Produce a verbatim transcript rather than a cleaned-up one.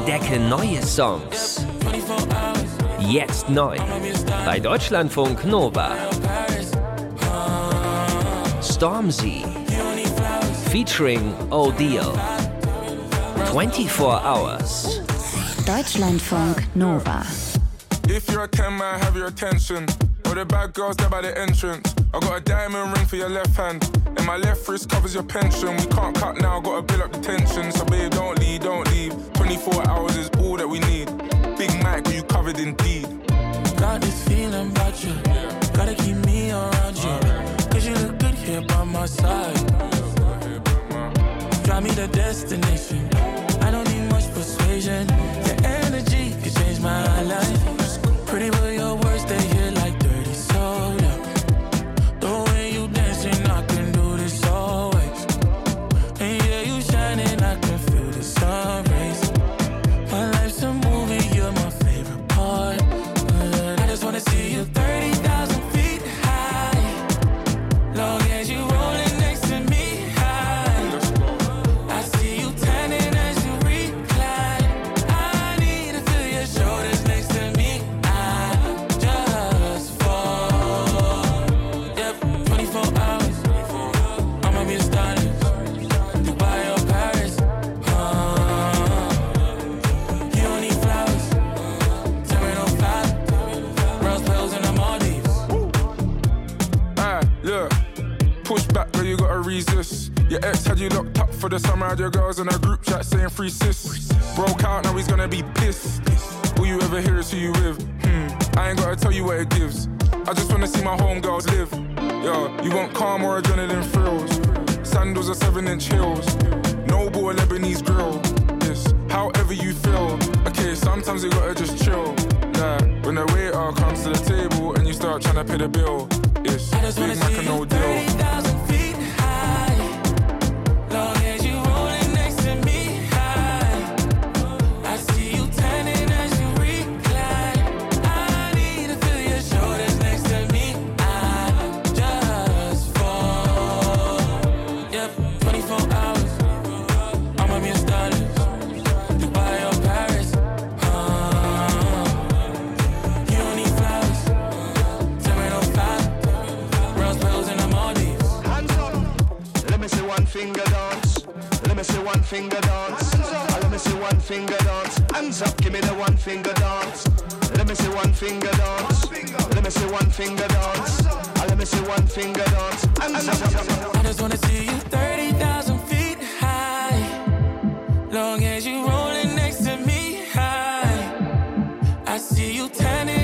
Entdecke neue Songs. Jetzt neu bei Deutschlandfunk Nova. Stormzy featuring O'Deal. twenty-four hours. Deutschlandfunk Nova. If you're a ten man, have your attention. All the bad girls there by the entrance. I got a diamond ring for your left hand, and my left wrist covers your pension. We can't cut now, gotta build up the tension. So babe, don't leave, don't leave. twenty-four hours is all that we need. Big Mike, you covered in deed. Got this feeling about you. Gotta keep me around you. Cause you look good here by my side. Drive me to destination. I don't need much persuasion. Your energy could change my life. Pretty but your words stay here like dirty soda. The way you dancing, I can do this always. And yeah, you shining, I can feel the sun rays. My life's a movie, you're my favorite part. I just wanna see you thirty thousand feet high. Long as you rolling next to me high. I see you tanning as you recline. I need to feel your shoulders next to me. I just fall. Yep, twenty-four hours. I'ma be a stylist. Dubai or Paris. Uh, you don't need flowers. Seven oh five. Rose petals in the Maldives. Ah, look, push back, girl, you gotta resist. Your ex had you locked up for the summer, had your girls in a group chat saying free sis. Broke out, now he's gonna be pissed. All you ever hear is who you with. Hmm, I ain't gotta tell you what it gives. I just wanna see my homegirls live. Yo, you want calm or adrenaline thrills? Sandals or seven inch heels. Noble Lebanese grill. Yes, however you feel. Okay, sometimes you gotta just chill. Yeah, when the waiter comes to the table and you start trying to pay the bill. It's I just Big wanna Mac see and you no deal. thirty thousand feet high. Long as you rolling next to me high. I see you tanning as you recline. I need to feel your shoulders next to me. I just fall. Yep, twenty-four hours. I'ma be a stylist. Dubai or Paris. Uh, you don't need flowers. seven oh five. Rose petals in the Maldives. Hands up. Let me see one finger dance. Let me see one finger dance. Ah, let me see one finger dance. Hands up, give me the one finger dance. Let me see one finger dance. Let me see one finger dance. Ah, let me see one finger dance. Hands up. I just wanna see you thirty thousand feet high. Long as you rolling next to me high. I see you tanning